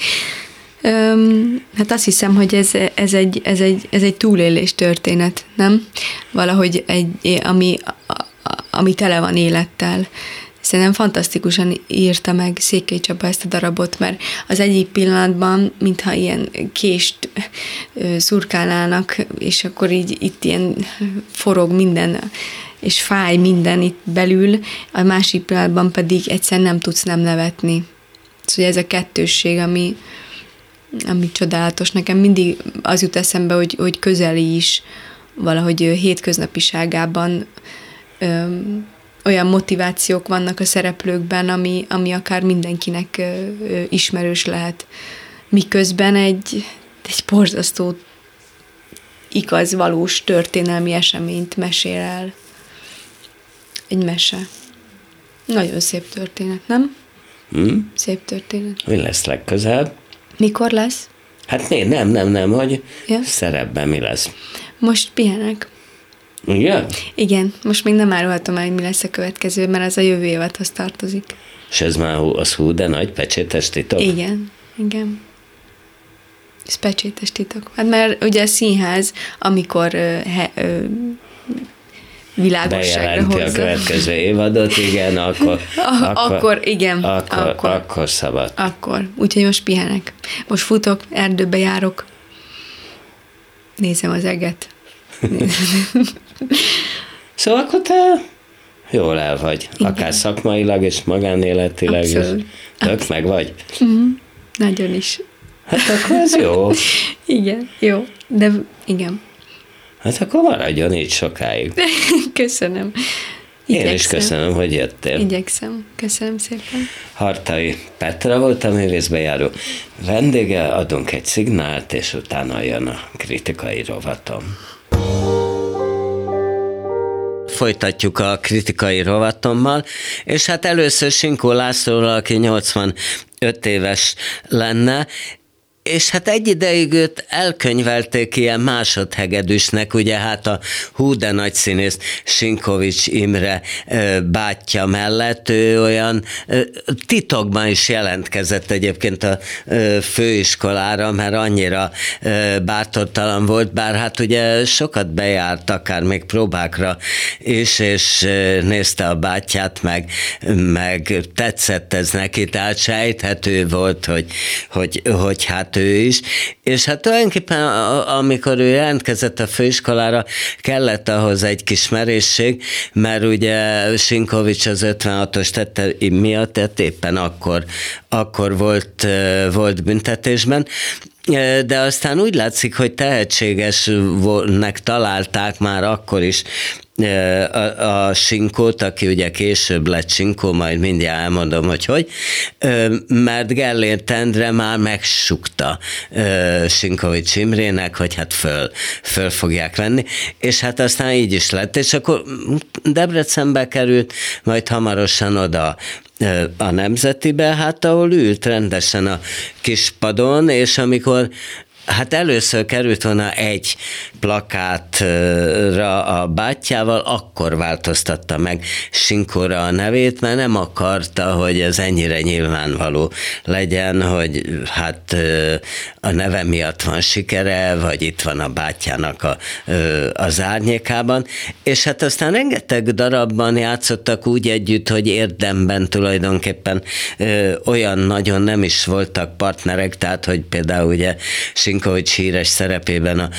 Öm, hát azt hiszem, hogy ez, ez, egy, ez, egy, ez egy túlélés történet, nem? Valahogy egy, ami, ami tele van élettel. Szerintem fantasztikusan írta meg Székely Csaba ezt a darabot, mert az egyik pillanatban, mintha ilyen kést szurkálnának, és akkor így itt ilyen forog minden, és fáj minden itt belül, a másik pillanatban pedig egyszerűen nem tudsz nem nevetni. Szóval ez a kettősség, ami, ami csodálatos. Nekem mindig az jut eszembe, hogy, hogy közeli is valahogy hétköznapiságában öm, olyan motivációk vannak a szereplőkben, ami, ami akár mindenkinek ö, ö, ismerős lehet. Miközben egy, egy borzasztó, igaz, valós történelmi eseményt mesél el. Egy mese. Nagyon szép történet, nem? Hmm? Szép történet. Mi lesz legközelebb? Mikor lesz? Hát né, nem, nem, nem, hogy ja. szerepben mi lesz. Most pihenek. Igen? Igen, most még nem árulhatom el, hogy mi lesz a következő, mert ez a jövő évadhoz tartozik. És ez már az hú, de nagy pecsétes titok? Igen, igen. Ez pecsétes titok. Hát mert ugye a színház, amikor uh, he, uh, világosságra bejelenti hozza. a következő évadot, igen, akkor... A, akkor, akkor, igen. Akkor, akkor, akkor szabad. Akkor. Úgyhogy most pihenek. Most futok, erdőbe járok. Nézem az eget. Szóval akkor te jól el vagy. Igen. Akár szakmailag és magánéletileg. Abszolút. És tök meg vagy. Mm, nagyon is. Hát akkor ez jó. Igen, jó. De igen. Hát akkor maradjon így sokáig. Köszönöm. Igyekszem. Én is köszönöm, hogy jöttél. Igyekszem. Köszönöm szépen. Hartai Petra volt a művészbe járó vendége, adunk egy szignált, és utána jön a kritikai rovatom. Folytatjuk a kritikai rovatommal, és hát először Sinkó Lászlóról, aki nyolcvanöt éves lenne, és hát egy ideig őt elkönyvelték ilyen másodhegedűsnek, ugye hát a hú de nagy színész Sinkovics Imre bátyja mellett ő olyan titokban is jelentkezett egyébként a főiskolára, mert annyira bátortalan volt, bár hát ugye sokat bejárt, akár még próbákra is, és nézte a bátyját, meg, meg tetszett ez neki, tehát sejthető volt, hogy, hogy, hogy hát ő is, és hát tulajdonképpen amikor ő jelentkezett a főiskolára, kellett ahhoz egy kis merészség, mert ugye Sinkovics az ötvenhatos tette miatt, tehát éppen akkor, akkor volt, volt büntetésben, de aztán úgy látszik, hogy tehetségesnek találták már akkor is a, a Sinkót, aki ugye később lett Sinkó, majd mindjárt elmondom, hogy hogy, mert Gellért Endre már megsukta Sinkovics Imrének, hogy hát föl, föl fogják venni, és hát aztán így is lett, és akkor Debrecenbe került, majd hamarosan oda a Nemzetibe, hát ahol ült rendesen a kispadon, és amikor hát először került volna egy plakátra a bátyjával, akkor változtatta meg Sinkóra a nevét, mert nem akarta, hogy ez ennyire nyilvánvaló legyen, hogy hát a neve miatt van sikere, vagy itt van a bátyjának a, az árnyékában, és hát aztán rengeteg darabban játszottak úgy együtt, hogy érdemben tulajdonképpen olyan nagyon nem is voltak partnerek, tehát hogy például ugye Sinkovics híres szerepében a,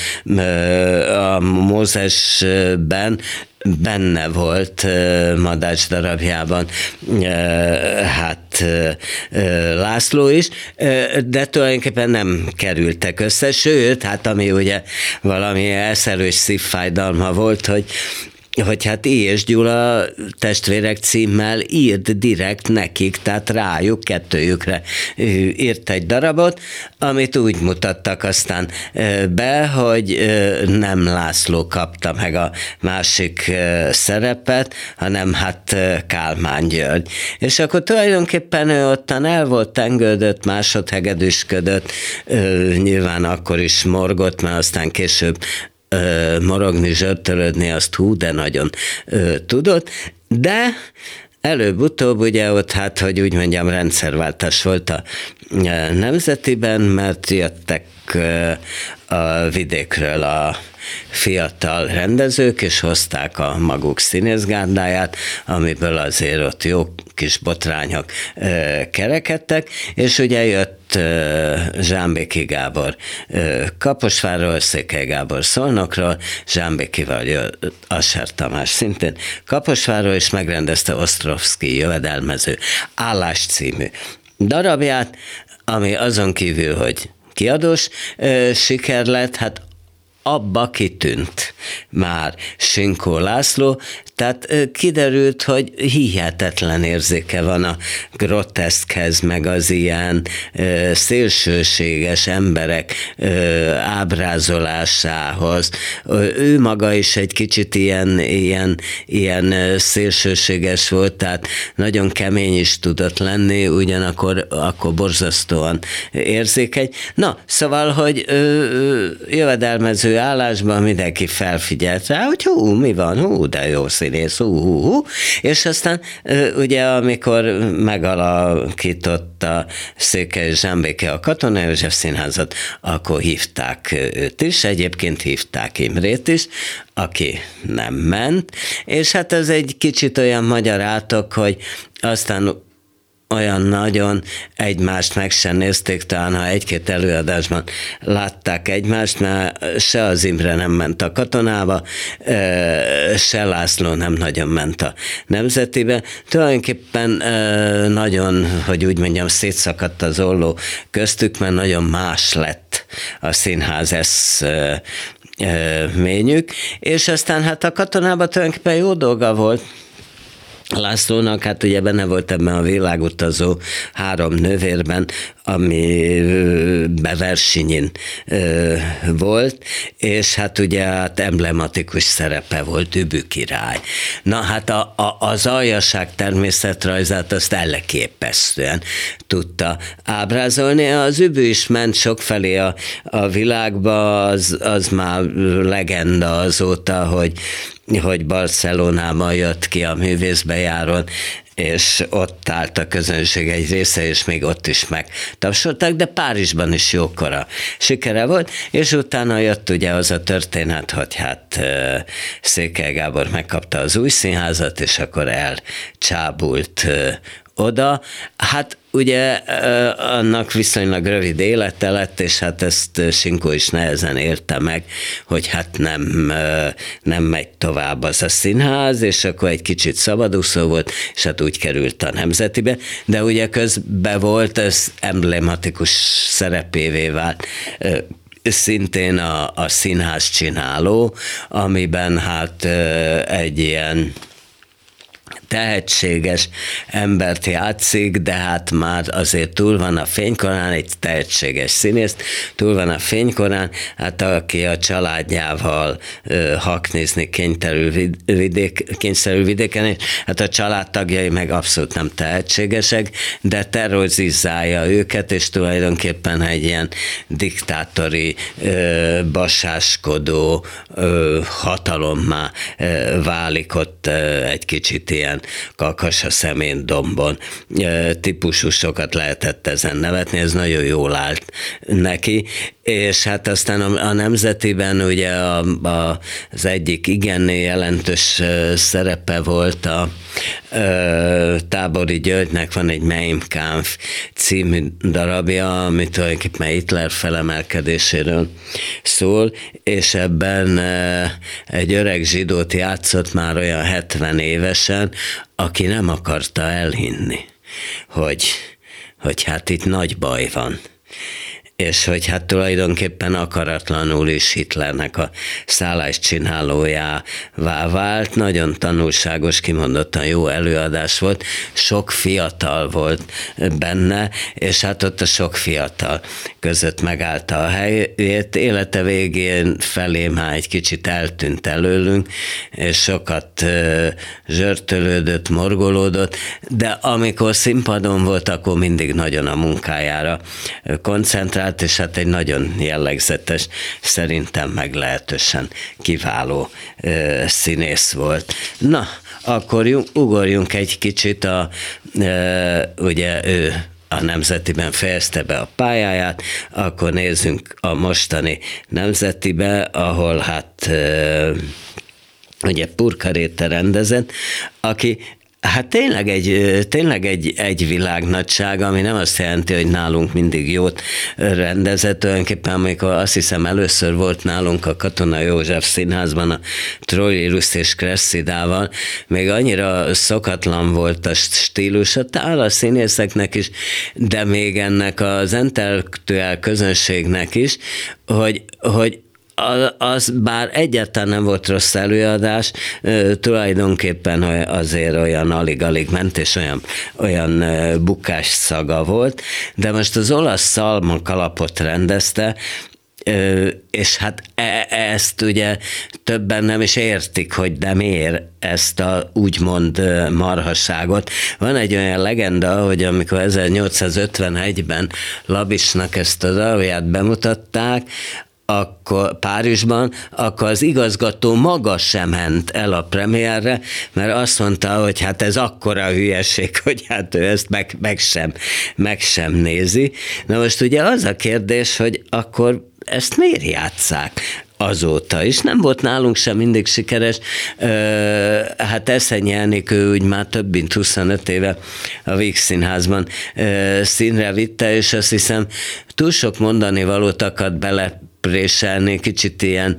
a Mózesben benne volt Madács darabjában hát hát László is, de tulajdonképpen nem kerültek össze, sőt, hát ami ugye valami eszelős szívfájdalma volt, hogy hogy hát I. és Gyula testvérek címmel írt direkt nekik, tehát rájuk, kettőjükre írt egy darabot, amit úgy mutattak aztán be, hogy nem László kapta meg a másik szerepet, hanem hát Kálmán György. És akkor tulajdonképpen ő ottan el volt tengődött, másodhegedűsködött, nyilván akkor is morgott, mert aztán később morogni, zsörtölödni, azt hú, de nagyon ö, tudott, de előbb-utóbb ugye ott hát, hogy úgy mondjam, rendszerváltás volt a Nemzetiben, mert jöttek a vidékről a fiatal rendezők, és hozták a maguk színészgárdáját, amiből azért ott jó kis botrányok kerekedtek, és ugye jött Zsámbéki Gábor Kaposvárról, Székely Gábor Szolnokról, Zsámbékival jött Asser Tamás szintén Kaposvárról, és megrendezte Osztrovszky jövedelmező Állás című darabját, ami azon kívül, hogy kiadós siker lett, hát abba kitűnt már Sinkó László, tehát kiderült, hogy hihetetlen érzéke van a groteszkhez, meg az ilyen ö, szélsőséges emberek ö, ábrázolásához. Ő maga is egy kicsit ilyen, ilyen, ilyen szélsőséges volt, tehát nagyon kemény is tudott lenni, ugyanakkor akkor borzasztóan érzékeny. Na, szóval, hogy ö, ö, jövedelmező állásban mindenki felfigyelt rá, hogy hú, mi van, hú, de jó színész, hú, hú, hú. És aztán ugye, amikor megalakította Székely Zsámbéki a Katona József Színházat, akkor hívták őt is, egyébként hívták Imrét is, aki nem ment, és hát ez egy kicsit olyan magyarátok, hogy aztán olyan nagyon egymást meg sem nézték, talán ha egy-két előadásban látták egymást, mert se az Imre nem ment a Katonába, se László nem nagyon ment a Nemzetibe. Tulajdonképpen nagyon, hogy úgy mondjam, szétszakadt az olló köztük, mert nagyon más lett a színház eszményük, és aztán hát a Katonában tulajdonképpen jó dolga volt Lászlónak, hát ugye benne volt ebben a világutazó három nővérben, ami beversinyin volt, és hát ugye hát emblematikus szerepe volt Übű király. Na hát a, a, az aljaság természetrajzát azt elképesztően tudta ábrázolni. Az Übű is ment sokfelé a, a világba, az, az már legenda azóta, hogy hogy Barcelonában jött ki a művészbejáron, és ott állt a közönség egy része, és még ott is megtapsolták, de Párizsban is jókora sikere volt, és utána jött ugye az a történet, hogy hát Székely Gábor megkapta az új színházat, és akkor elcsábult oda. Hát ugye annak viszonylag rövid élete lett, és hát ezt Sinkó is nehezen érte meg, hogy hát nem, nem megy tovább az a színház, és akkor egy kicsit szabadúszó volt, és hát úgy került a Nemzetibe, de ugye közben volt, ez emblematikus szerepévé vált szintén a, a színház csináló, amiben hát egy ilyen tehetséges embert játszik, de hát már azért túl van a fénykorán, egy tehetséges színész, túl van a fénykorán, hát aki a családjával ö, haknizni kényszerül, vidék, kényszerül vidéken, és hát a családtagjai meg abszolút nem tehetségesek, de terrorizálja őket, és tulajdonképpen egy ilyen diktátori, ö, basáskodó ö, hatalommá ö, válik ott ö, egy kicsit ilyen kakas a szemén dombon típusú, sokat lehetett ezen nevetni, ez nagyon jól állt neki, és hát aztán a, a Nemzetiben ugye a, a, az egyik igen jelentős szerepe volt a, a Tábori Györgynek van egy Mein Kampf című darabja, ami tulajdonképpen Hitler felemelkedéséről szól, és ebben egy öreg zsidót játszott már olyan hetven évesen, aki nem akarta elhinni, hogy, hogy hát itt nagy baj van. És hogy hát tulajdonképpen akaratlanul is Hitlernek a szálláscsinálójává vált. Nagyon tanulságos, kimondottan jó előadás volt, sok fiatal volt benne, és hát ott a sok fiatal között megállta a helyét. Élete végén felé már egy kicsit eltűnt előlünk, és sokat zsörtölődött, morgolódott, de amikor színpadon volt, akkor mindig nagyon a munkájára koncentrált, és hát egy nagyon jellegzetes, szerintem meglehetősen kiváló ö, színész volt. Na, akkor ugorjunk egy kicsit, a, ö, ugye ő a Nemzetiben fejezte be a pályáját, akkor nézzünk a mostani Nemzetibe, ahol hát ö, ugye Purka Réte rendezett, aki hát tényleg egy, tényleg egy, egy világnagyság, ami nem azt jelenti, hogy nálunk mindig jót rendezett, tulajdonképpen amikor azt hiszem először volt nálunk a Katona József Színházban a Troilus és Cressidával, még annyira szokatlan volt a stílusa, talán a színészeknek is, de még ennek az intellektuál közönségnek is, hogy, hogy az bár egyáltalán nem volt rossz előadás, tulajdonképpen azért olyan alig-alig ment, és olyan, olyan bukás szaga volt, de most az olasz szalmakalapot rendezte, és hát ezt ugye többen nem is értik, hogy de miért ezt a úgymond marhaságot. Van egy olyan legenda, hogy amikor ezernyolcszázötvenegyben Labisnak ezt a darabját bemutatták, akkor Párizsban, akkor az igazgató maga sem ment el a premierre, mert azt mondta, hogy hát ez akkora hülyeség, hogy hát ő ezt meg, meg, sem, meg sem nézi. Na most ugye az a kérdés, hogy akkor ezt miért játsszák azóta is? Nem volt nálunk sem mindig sikeres. Hát Eszenyi Enikő úgy már több mint huszonöt éve a Víg Színházban színre vitte, és azt hiszem túl sok mondani valót akart bele préselni, kicsit ilyen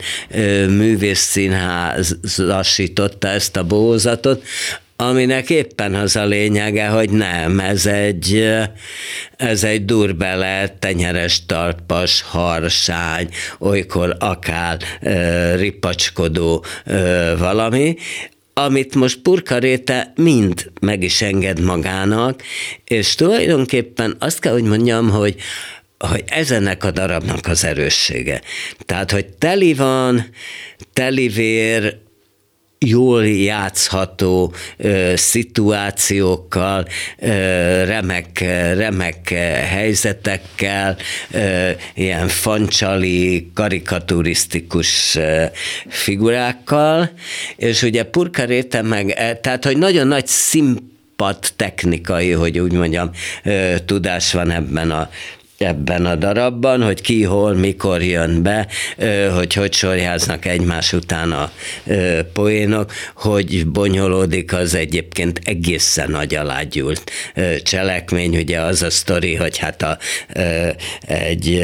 művészszínházasította ezt a bohózatot, aminek éppen az a lényege, hogy nem, ez egy, ez egy durbele, tenyeres talpas, harsány, olykor akár ripacskodó valami, amit most Purka Réte mind meg is enged magának, és tulajdonképpen azt kell, hogy mondjam, hogy hogy ez ennek a darabnak az erőssége. Tehát, hogy teli van, telivér, jól játszható ö, szituációkkal, ö, remek, remek helyzetekkel, ö, ilyen fancsali, karikaturisztikus ö, figurákkal, és ugye Purka Réte meg, tehát, hogy nagyon nagy színpad technikai, hogy úgy mondjam, ö, tudás van ebben a ebben a darabban, hogy ki, hol, mikor jön be, hogy hogy sorjáznak egymás után a poénok, hogy bonyolódik az egyébként egészen nagy alágyult cselekmény, ugye az a sztori, hogy hát a, egy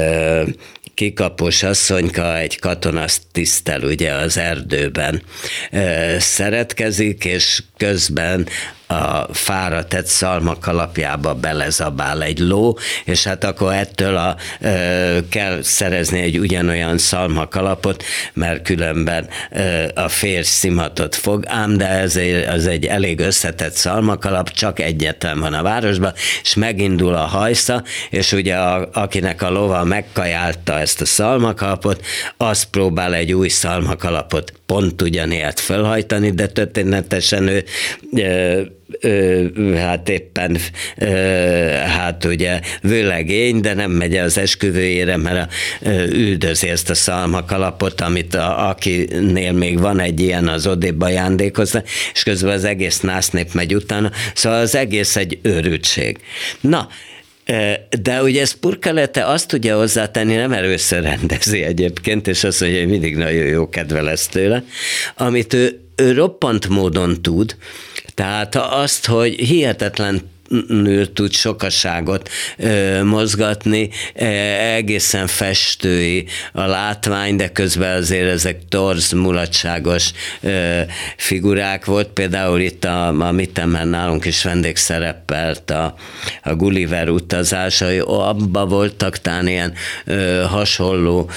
kikapos asszonyka egy katonatiszttel ugye az erdőben szeretkezik, és közben a fára tett szalmak alapjába belezabál egy ló, és hát akkor ettől a, ö, kell szerezni egy ugyanolyan szalmakalapot, mert különben ö, a férj szimatot fog, ám de ez egy, az egy elég összetett szalmakalap, csak egyetlen van a városban, és megindul a hajsza, és ugye a, akinek a lova megkajálta ezt a szalmakalapot, az próbál egy új szalmakalapot pont ugyanilyet felhajtani, de történetesen ő ö, Ö, hát éppen ö, hát ugye vőlegény, de nem megy az esküvőjére, mert a, ö, üldözi ezt a szalmakalapot, amit a, akinél még van egy ilyen, az odébb ajándékozza, és közben az egész násznép megy utána, szóval az egész egy őrültség. Na, de ugye ez Purka Réte azt tudja hozzátenni, nem először rendezi egyébként, és azt mondja, hogy mindig nagyon jó kedve lesz tőle, amit ő, ő roppant módon tud, tehát azt, hogy hihetetlen végtelenül tud sokaságot ö, mozgatni, e, egészen festői a látvány, de közben azért ezek torz, mulatságos ö, figurák volt. Például itt a, a Mittenben nálunk is vendégszerepelt a, a Gulliver utazásai, abban voltak tán ilyen ö, hasonló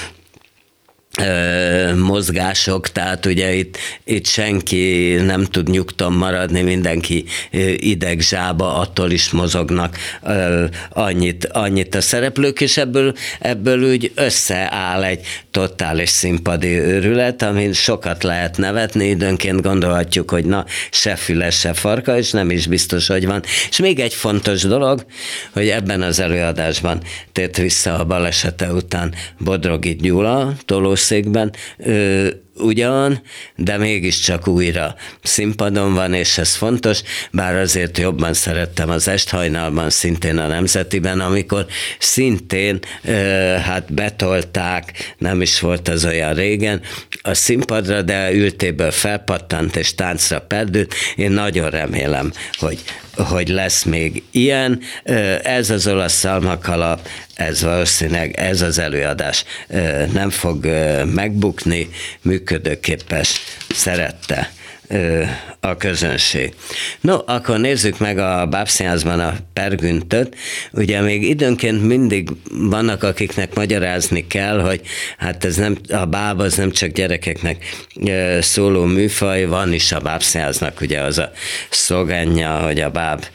mozgások, tehát ugye itt, itt senki nem tud nyugton maradni, mindenki idegzsába, attól is mozognak annyit, annyit a szereplők, és ebből, ebből úgy összeáll egy totális színpadi őrület, amin sokat lehet nevetni, időnként gondolhatjuk, hogy na, se füle, se farka, és nem is biztos, hogy van. És még egy fontos dolog, hogy ebben az előadásban tért vissza a balesete után Bodrogi Gyula, tolószékben, ö, ugyan, de mégiscsak újra színpadon van, és ez fontos, bár azért jobban szerettem az Esthajnalban, szintén a Nemzetiben, amikor szintén ö, hát betolták, nem is volt az olyan régen, a színpadra, de ültéből felpattant és táncra perdült. Én nagyon remélem, hogy, hogy lesz még ilyen. Ez az olasz szalmakalap, ez valószínűleg ez az előadás nem fog megbukni, működőképes, szerette a közönség. No, akkor nézzük meg a Bábszínházban a Pergüntöt. Ugye még időnként mindig vannak, akiknek magyarázni kell, hogy hát ez nem, a báb az nem csak gyerekeknek szóló műfaj, van is a Bábszínháznak ugye az a szlogenja, hogy a báb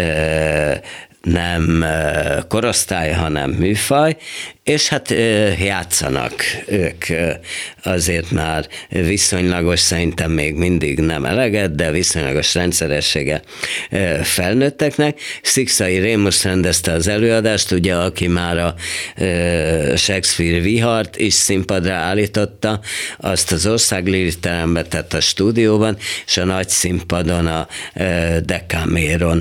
nem korosztály, hanem műfaj, és hát játszanak ők azért már viszonylagos, szerintem még mindig nem eleget, de viszonylagos rendszeressége felnőtteknek. Szikszai Rémusz rendezte az előadást, ugye, aki már a Shakespeare Vihart is színpadra állította, azt az Országlili teremben, tehát a stúdióban, és a nagy színpadon a Decameron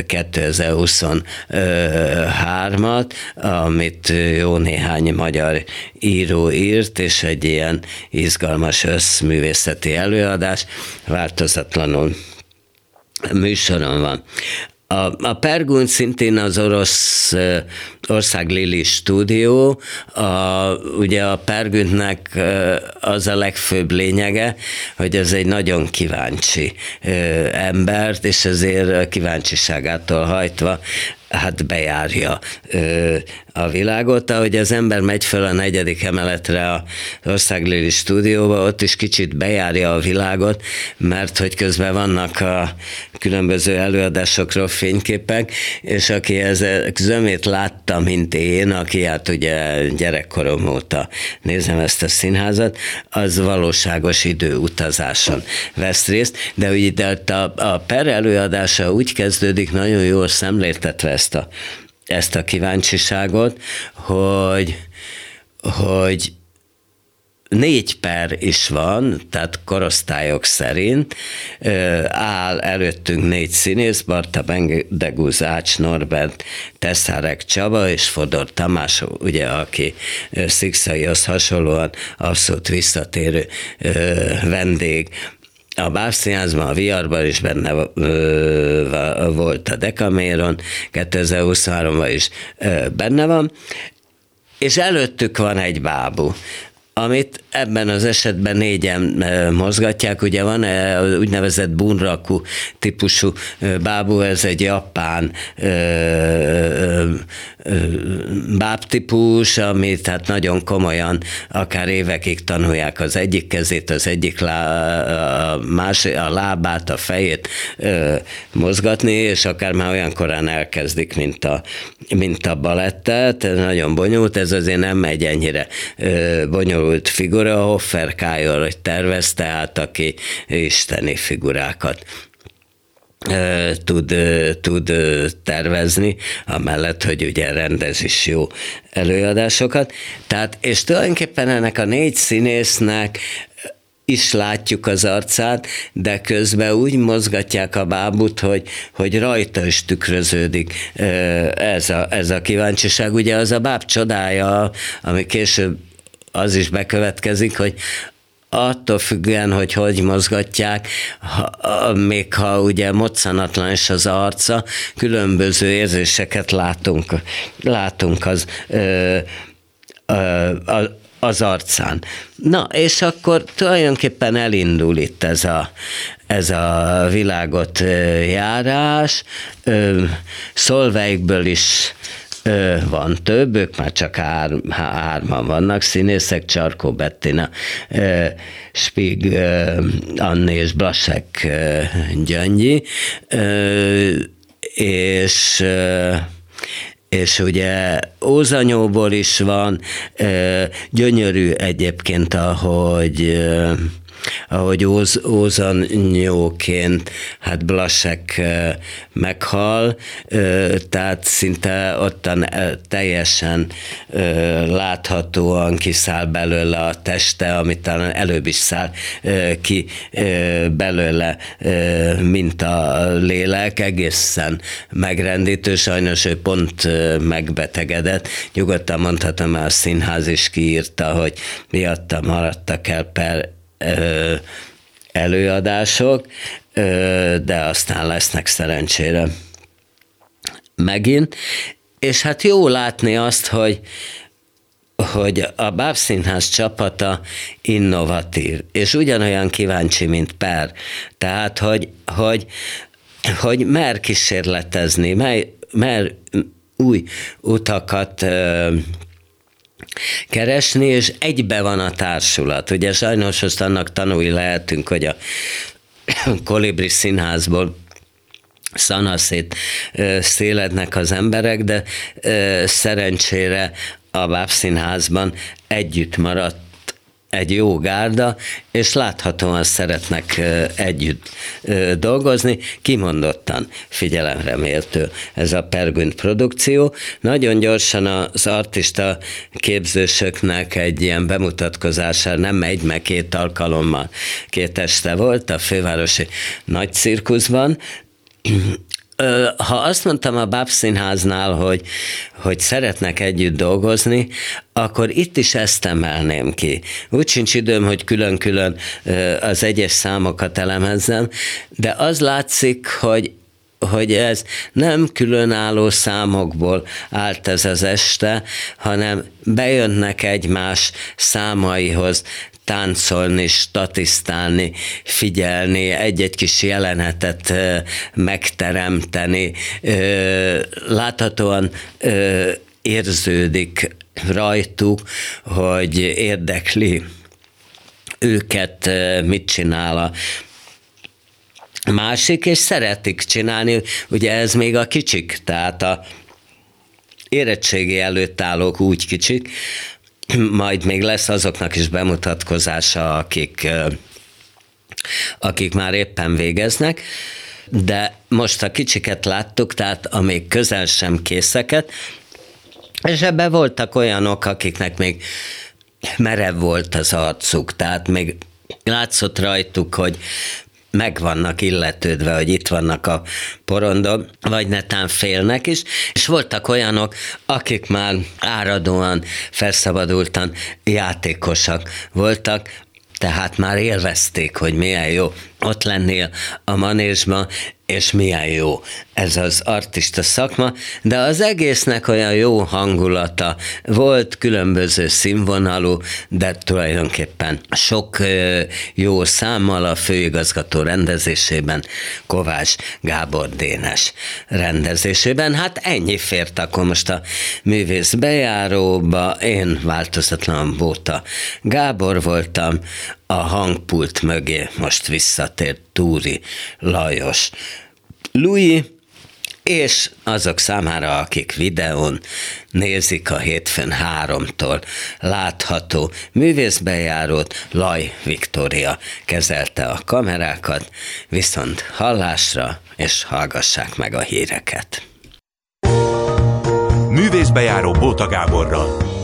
kétezer-huszonhármat, amit jó néhány magyar író írt, és egy ilyen izgalmas összművészeti előadás változatlanul műsoron van. A, a Pergünt szintén az orosz Országlili stúdió, a, ugye a Pergüntnek az a legfőbb lényege, hogy ez egy nagyon kíváncsi embert, és ezért a kíváncsiságától hajtva hát bejárja ö, a világot. Ahogy az ember megy fel a negyedik emeletre az Országlili stúdióba, ott is kicsit bejárja a világot, mert hogy közben vannak a különböző előadásokról fényképek, és aki ezek zömét látta, mint én, aki hát ugye gyerekkorom óta nézem ezt a színházat, az valóságos időutazáson vesz részt, de ugye a, a Per előadása úgy kezdődik, nagyon jól szemléltetve ezt a, ezt a kíváncsiságot, hogy, hogy négy per is van, tehát korosztályok szerint áll előttünk négy színész, Barta Bendegúz, Ács Norbert, Tesszárek Csaba és Fodor Tamás, ugye, aki Szikszaihoz hasonlóan abszolút visszatérő vendég. A Bábszínházban, a Viharban is benne volt a Decameron, kétezer-huszonháromban is benne van, és előttük van egy bábú, amit ebben az esetben négyen mozgatják. Ugye van úgynevezett bunraku típusú bábú, ez egy japán bábtípus, amit hát nagyon komolyan, akár évekig tanulják az egyik kezét, az egyik lá, a, más, a lábát, a fejét mozgatni, és akár már olyan korán elkezdik, mint a, mint a balettet. Ez nagyon bonyolult, ez azért nem megy ennyire bonyolult figura. Hoffer Kájor, hogy tervezte, hát aki isteni figurákat tud, tud tervezni, amellett, hogy ugye rendez is jó előadásokat. Tehát, és tulajdonképpen ennek a négy színésznek is látjuk az arcát, de közben úgy mozgatják a bábút, hogy, hogy rajta is tükröződik ez a, ez a kíváncsiság. Ugye az a báb csodája, ami később az is bekövetkezik, hogy attól függően, hogy hogy mozgatják, ha, még ha ugye moccanatlan is az arca, különböző érzéseket látunk, látunk az, ö, ö, az arcán. Na, és akkor tulajdonképpen elindul itt ez a, ez a világot járás, Solveigból is van több, ők már csak hár, hárman vannak színészek, Csarkó Bettina, Spig, Anni és Blasek Gyöngyi, és és ugye Ózanyóból is van, gyönyörű egyébként, ahogy ahogy Óz, Ózanyóként, hát Blasek meghal, tehát szinte ottan teljesen láthatóan kiszáll belőle a teste, amit talán előbb is száll ki belőle, mint a lélek, egészen megrendítő, sajnos ő pont megbetegedett, nyugodtan mondhatom, mert a színház is kiírta, hogy miatta maradtak el per előadások, de aztán lesznek szerencsére megint. És hát jó látni azt, hogy, hogy a Bábszínház csapata innovatív, és ugyanolyan kíváncsi, mint Per. Tehát, hogy, hogy, hogy mer kísérletezni, mer, mer új utakat keresni, és egybe van a társulat. Ugye sajnos azt annak tanulni lehetünk, hogy a Kolibri Színházból szanaszét szélednek az emberek, de szerencsére a Bábszínházban együtt maradt egy jó gárda, és láthatóan szeretnek együtt dolgozni, kimondottan figyelemre méltő ez a Per Günd produkció. Nagyon gyorsan az artista képzősöknek egy ilyen bemutatkozása, nem egy, meg két alkalommal, két este volt a fővárosi nagy cirkuszban. Ha azt mondtam a Bábszínháznál, hogy, hogy szeretnek együtt dolgozni, akkor itt is ezt emelném ki. Úgy sincs időm, hogy külön-külön az egyes számokat elemezzem, de az látszik, hogy hogy ez nem különálló számokból állt ez az este, hanem bejönnek egymás számaihoz, táncolni, statisztálni, figyelni, egy-egy kis jelenetet megteremteni. Láthatóan érződik rajtuk, hogy érdekli őket, mit csinál a másik, és szeretik csinálni, ugye ez még a kicsik, tehát a érettségi előtt állók úgy kicsik, majd még lesz azoknak is bemutatkozása, akik, akik már éppen végeznek, de most a kicsiket láttuk, tehát amíg közel sem készeket, és ebben voltak olyanok, akiknek még merev volt az arcuk, tehát még látszott rajtuk, hogy meg vannak illetődve, hogy itt vannak a porondon, vagy netán félnek is, és voltak olyanok, akik már áradóan, felszabadultan játékosak voltak, tehát már élvezték, hogy milyen jó ott lennél a manésban, és milyen jó ez az artista szakma, de az egésznek olyan jó hangulata volt, különböző színvonalú, de tulajdonképpen sok jó számmal a főigazgató rendezésében, Kovács Gábor Dénes rendezésében. Hát ennyi fért akkor most a művész bejáróba, én változatlan Bóta Gábor voltam, a hangpult mögé most visszatért Túri Lajos Louis, és azok számára, akik videón nézik a hétfőn háromtól látható művészbejárót, Laj Viktória kezelte a kamerákat, viszont hallásra, és hallgassák meg a híreket. Művészbejáró Bóta Gáborral.